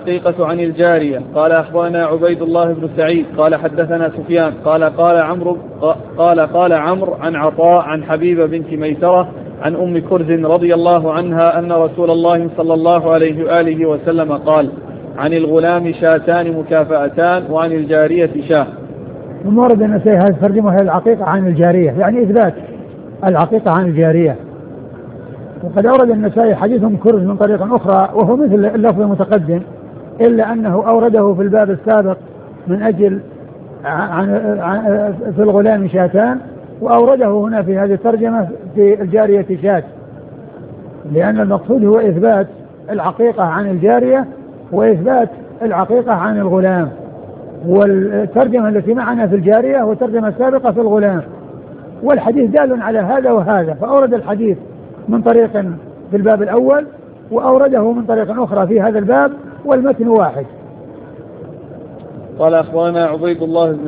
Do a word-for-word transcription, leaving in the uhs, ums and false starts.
العقيقة عن الجارية. قال أخبرنا عبيد الله بن سعيد قال حدثنا سفيان قال قال عمرو قال قال عمرو عن عطاء عن حبيبة بنت ميسرة عن أم كرز رضي الله عنها أن رسول الله صلى الله عليه وآله وسلم قال: عن الغلام شاتان مكافأتان وعن الجارية شاه. ثم ورد النسائي هذه الترجمة هي العقيقة عن الجارية، يعني إثبات العقيقة عن الجارية. وقد أورد النسائي حديث أم كرز من طريق أخرى وهو مثل اللفظ المتقدم، إلا أنه أورده في الباب السابق من أجل عن عن في الغلام شاتان، وأورده هنا في هذه الترجمة في الجارية شات، لأن المقصود هو إثبات العقيقة عن الجارية وإثبات العقيقة عن الغلام. والترجمة التي معنا في الجارية والترجمة السابقة في الغلام، والحديث دال على هذا وهذا، فأورد الحديث من طريق في الباب الأول وأورده من طريق أخرى في هذا الباب، والمتن واحد. قال أخبرنا عبيد الله بن